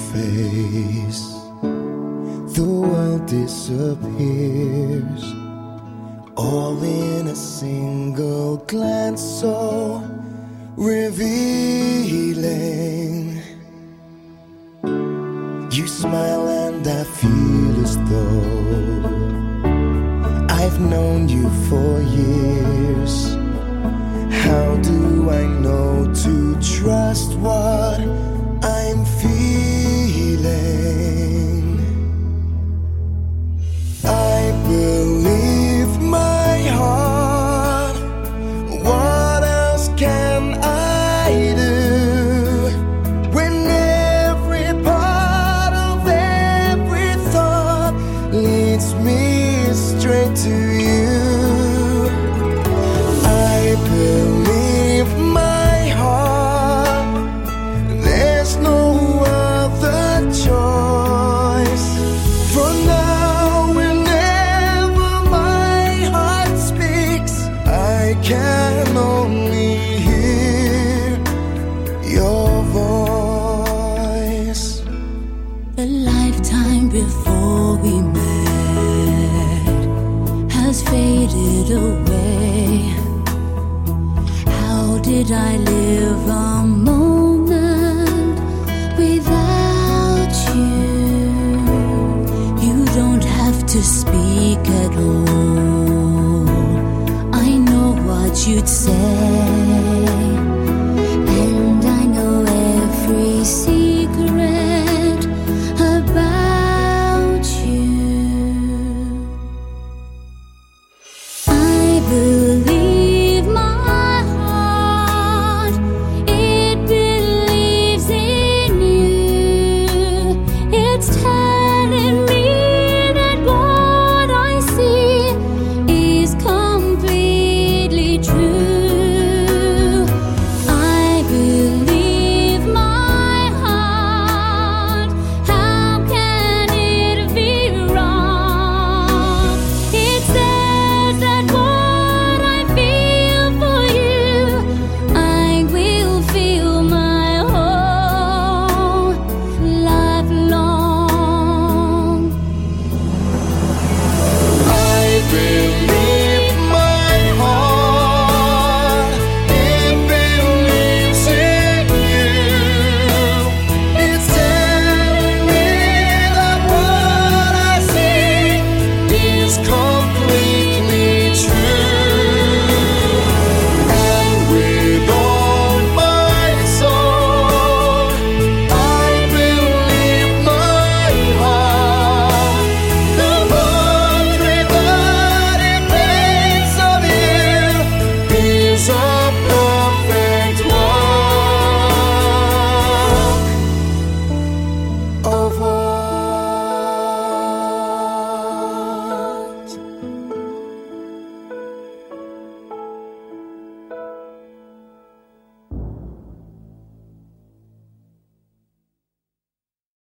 face, the world disappears, all in a single glance, so revealing. You smile and I feel as though I've known you for years. How do I know to trust what I'm feeling? I believe my heart. What else can I do when every part of every thought leads me straight to you? I believe my heart. There's no other choice. For now, whenever my heart speaks, I can only hear your voice. The lifetime before we met has faded away. How did I live a moment without you? You don't have to speak at all. I know what you'd say.